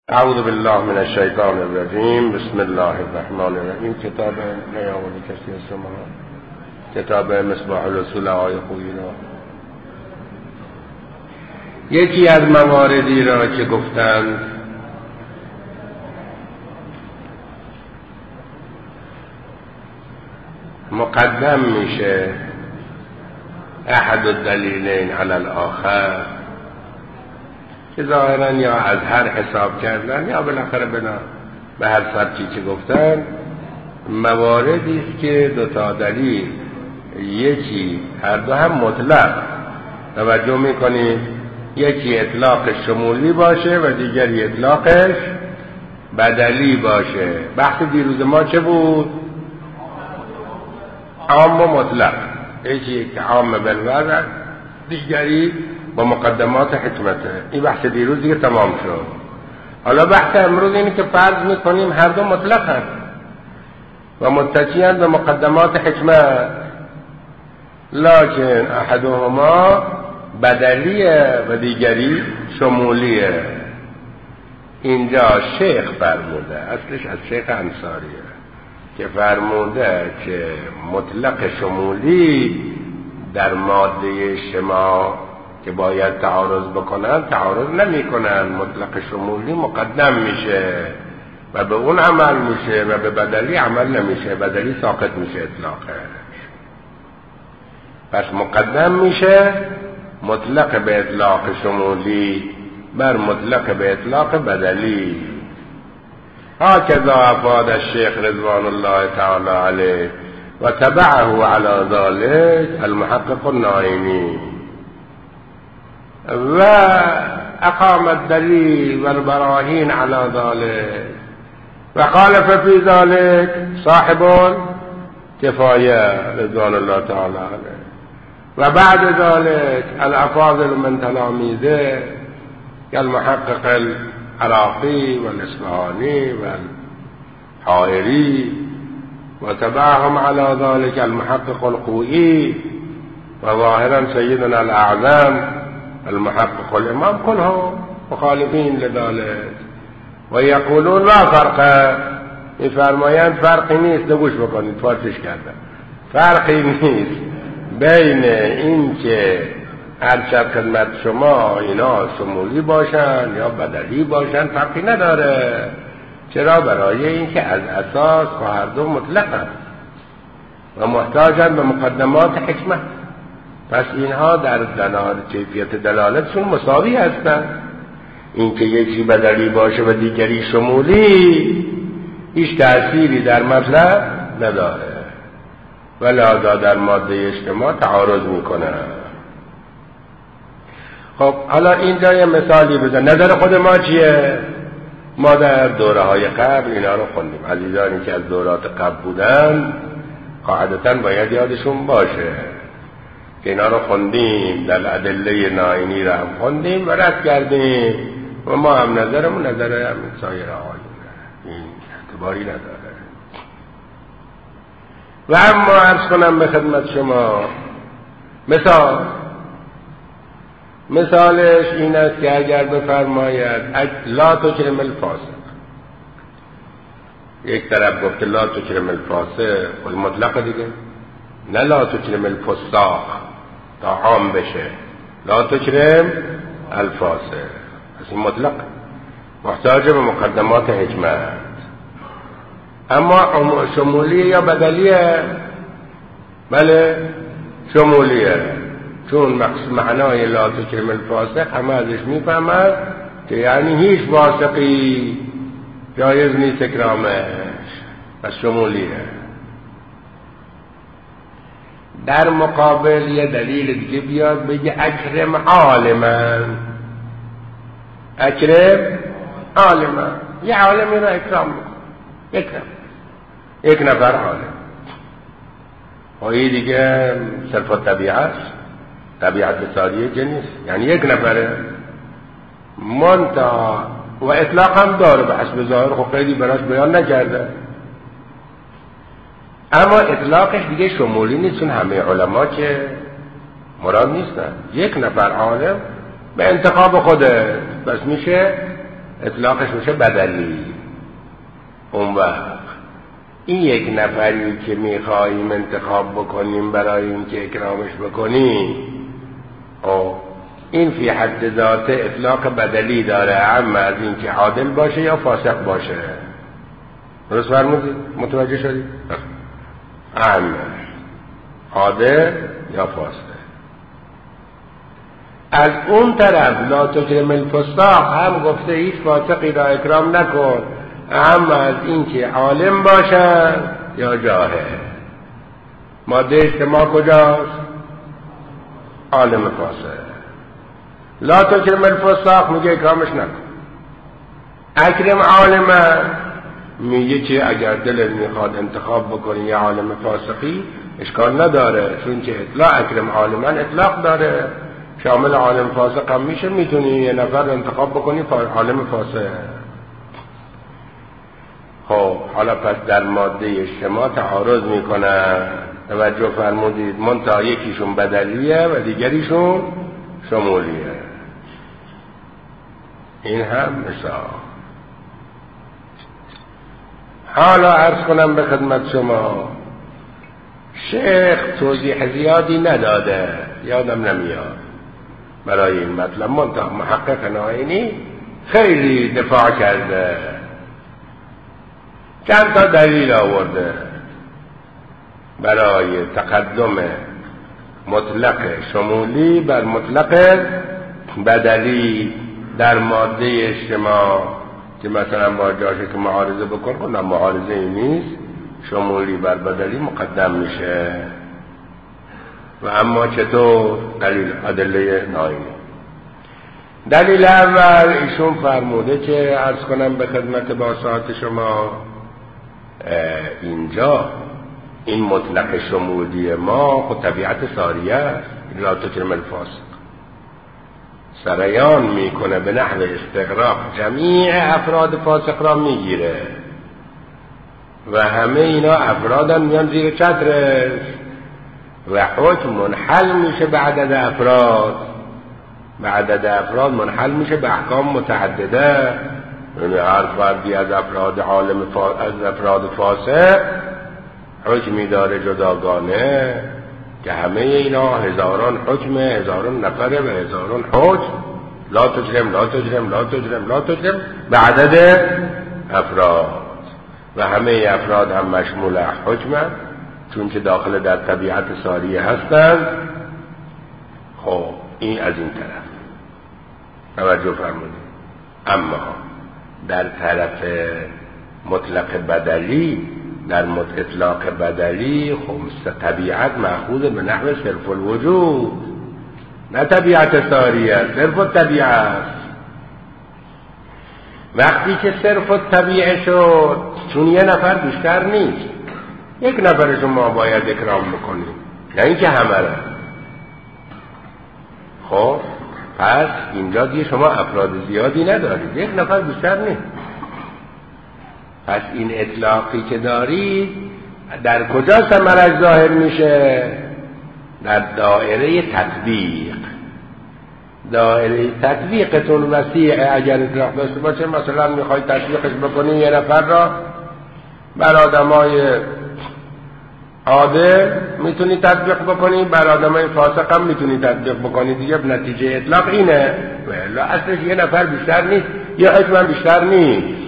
اعوذ بالله من الشیطان الرجیم. بسم الله الرحمن الرحیم. کتاب نیاوردی کسی از شما کتاب مصباح الرسول آقای خویی را، یکی از مواردی را که گفتند مقدم میشه احد الدلیلین علی الاخر، که ظاهرا یا از هر حساب کردن یا بالاخره به هر سبکی که گفتن مواردی است که دوتا دلیل، یکی هر دو هم مطلق، توجه میکنید، یکی اطلاق شمولی باشه و دیگری اطلاقش بدلی باشه. بحث دیروز ما چه بود؟ عام و مطلق، یکی که عام بالوضع، دیگری با مقدمات حکمته. این بحث دیروز دیگه تمام شد. حالا بحث امروز اینه که فرض میکنیم هر دو مطلق هست و متکیان به مقدمات حکمت، لکن احدهما بدلیه و دیگری شمولیه. اینجا شیخ فرموده، اصلش از شیخ انصاریه، که فرموده که مطلق شمولی در ماده شما که باید تعارض بکنن تعارض نمی کنن، مطلق شمولی مقدم میشه و به اون عمل میشه و به بدلی عمل نمیشه، بدلی ساقط میشه اطلاقش. پس مقدم میشه مطلق به اطلاق شمولی بر مطلق به اطلاق بدلی. هكذا افاد الشیخ رضوان الله تعالی علیه و تبعه علی ذلك المحقق النائینی و اقام الدلیل والبراهین علی ذلك و خالف فی ذلك صاحب کفایه رضوان الله تعالی علیه و بعد ذلك الافاضل من تلاميذه كالمحقق العراقي والاصفهاني والحائري وتبعهم على ذلك المحقق الخوئي وظاهرا سيدنا الأعظم المحقق الإمام، كلهم مخالفين لذلك ويقولون لا فرق. میفرمایند فرقی نیست، نگوش بکنید، فارسیش کردم، فرقی نیست بین این که هرچند خدمت شما اینا شمولی باشن یا بدلی باشن فرقی نداره. چرا؟ برای این که از اساس هر دو مطلق هست و محتاجن به مقدمات حکمت. پس اینها در کیفیت دلالتشون مساوی هستن. این که یکی بدلی باشه و دیگری شمولی هیچ تأثیری در مطلب نداره و لذا در ماده اجتماع تعارض میکنه. خب حالا اینجا یه مثالی بزن. نظر خود ما چیه؟ ما در دوره های قبل اینا رو خوندیم. عزیزانی که از دورات قبل بودن قاعدتاً باید یادشون باشه که اینا رو خوندیم، در ادله نائینی رو هم خوندیم و رد کردیم و ما هم نظرمون نظر هم سایر آقایونه، این اعتباری نداره. و اما عرض کنم به خدمت شما مثالش این است که اگر بفرماید لا تکرم الفاسق، یک طرف گفته لا تکرم الفاسق، خود مطلق دیگه، نه لا تکرم الفساق تا عام بشه، لا تکرم الفاسق، پس این مطلق محتاج به مقدمات حکمت. اما شمولیه یا بدلیه؟ بله شمولیه، چون معنای لا تکرم الفاسق همه ازش میفهمد که یعنی هیچ فاسقی جایز نیست اکرامش، پس شمولیه. در مقابل یه دلیل دیگه بیاد بگه اکرم عالما، اکرم عالما، یه عالمی رو اکرام بکن، یک نفر عالم. و این دیگه صرف طبیعت ساریه که نیست، یعنی یک نفره منتها و اطلاق هم داره به حسب ظاهر، خب خیلی براش بیان نکرده، اما اطلاقش دیگه شمولی نیست، چون همه علما که مراد نیستن. یک نفر عالم به انتخاب خوده بس میشه اطلاقش میشه بدلی. اون وقت این یک نفری که میخواییم انتخاب بکنیم برای اینکه اکرامش بکنیم، این فی حد ذاته اطلاق بدلی داره، اما از اینکه عادل باشه یا فاسق باشه. درست فرمودید؟ متوجه شدید؟ اما عادل یا فاسق. از اون طرف لا تکرم الفساق هم گفته هیچ فاسقی را اکرام نکن، اما از اینکه عالم باشن یا جاهل. ماده اجتماع کجاست؟ عالم فاسق. لا تکرم الفساق میگه اکرامش نکن. اکرم عالم میگه که اگر دلت میخواد انتخاب بکنی یه عالم فاسقی اشکال نداره، چون که اطلاق اکرم عالمان اطلاق داره، شامل عالم فاسق هم میشه. میتونی یه نفر انتخاب بکنی عالم فاسق. خب حالا پس در ماده اجتماع تعارض میکنن. توجه فرمودید؟ منتها یکیشون بدلیه و دیگریشون شمولیه. این هم مثال. حالا عرض کنم به خدمت شما، شیخ توضیح زیادی نداده، یادم نمیاد برای این مطلب، منتها محقق ناینی خیلی دفاع کرده، چند تا دلیل آورده برای تقدم مطلق شمولی بر مطلق بدلی در ماده اجتماع، که مثلا با جاشه که معارضه بکن کنم معارضه ای نیست، شمولی بر بدلی مقدم میشه. و اما چطور؟ دلیل ادله ناینی. دلیل اول ایشون فرموده که عرض کنم به خدمت باسات شما، اینجا این مطلق شمولی ما خود طبیعت ساریه است. لا تکرم الفاسق سریان میکنه به نحو استغراق جمیع افراد فاسق را میگیره و همه اینا افرادن میان زیر چترش و حکم منحل میشه به عدد افراد. به عدد افراد منحل میشه به احکام متعدده. یعنی هر فردی از افراد عالم از افراد فاسق حکمی داره جداگانه که همه اینا هزاران حکم، هزاران نفره و هزاران حکم. لا تجرم لا تجرم لا تجرم لا تجرم به عدد افراد و همه افراد هم مشمول حکم، چون که داخل در طبیعت ساریه هستند. خب این از این طرف توجه فرمودید. اما در طرف مطلق بدلی، در اطلاق بدلی خب طبیعت مأخوذ به نحو صرف الوجود، نه طبیعت ساریه، صرف الطبیعت. وقتی که صرف الطبیعه شد، چون یه نفر بیشتر نیست، یک نفر شما باید اکرام بکنید، نه اینکه همه را. خب پس اینجا دیگه شما افراد زیادی ندارید، یک نفر بیشتر نیست. پس این اطلاقی که دارید در کجا ثمرش ظاهر میشه؟ در دایره تطبیق. دایره تطبیقتون وسیعه. اگر اطلاق داشته باشه، مثلا میخوای تطبیقش بکنی یه نفر را بر آدمای عادل میتونی تطبیق بکنی، بر آدمای فاسق هم میتونی تطبیق بکنی. دیگه نتیجه اطلاق اینه. ولی اصلش یه نفر بیشتر نیست، یه حکم بیشتر نیست.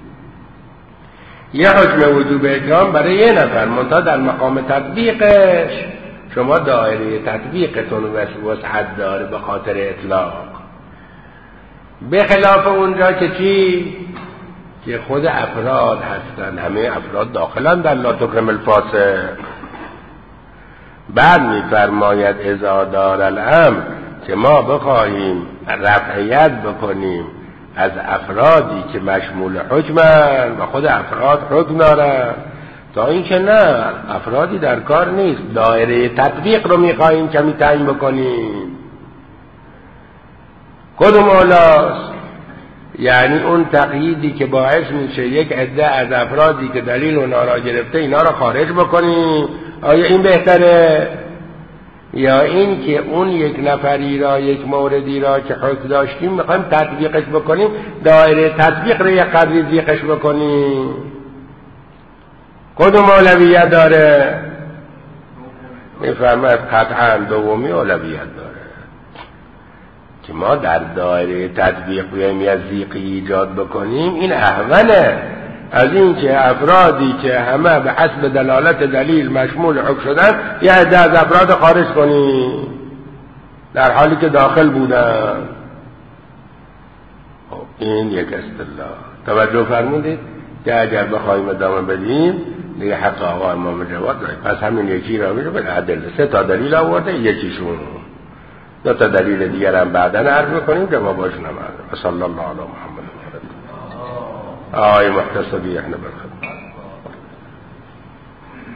یه حکم وجوب اکرام برای یه نفر، منتها در مقام تطبیقش شما دایره تطبیقتون وسعت داره به خاطر اطلاق. به خلاف اونجا که چی؟ که خود افراد هستن، همه افراد داخلن در لا تکرم الفاسق. بعد میفرماید اذا دار الامر، که ما بخواهیم رفعیت بکنیم از افرادی که مشمول حکمن و خود افراد حکم دارن، تا اینکه نه افرادی در کار نیست، دایره تطبیق رو میخواهیم کمی تعیین بکنیم. کدوم اولاست؟ یعنی اون تقییدی که باعث میشه یک عده از افرادی که دلیل اونا را گرفته اینا را خارج بکنیم. آیا این بهتره؟ یا این که اون یک نفری را، یک موردی را که حکم داشتیم میخوایم تطبیقش بکنیم، دایره تطبیق رو یک قدری ضیقش بکنیم. کدوم اولویت داره؟ میفرماید قطعا دومی اولویت داره که ما در دایره تطبیق بیاییم یه ضیقی ایجاد بکنیم. این احوله از این که افرادی که همه به حسب دلالت دلیل مشمول حکم شدن یه عده از افراد خارج کنیم در حالی که داخل بودن. این یک اصطلاح. توجه فرمودید که اگر بخوایم ادامه بدیم دیگه حق آقا امام جواد داریم. پس همین یکی را میره به عدل 3 تا دلیل آورده، یکیشون 2 تا دلیل دیگر هم بعداً عرض می‌کنیم که ما باشون هم عرض. صلی الله علی محمد آقای محتسبی احنا برخد.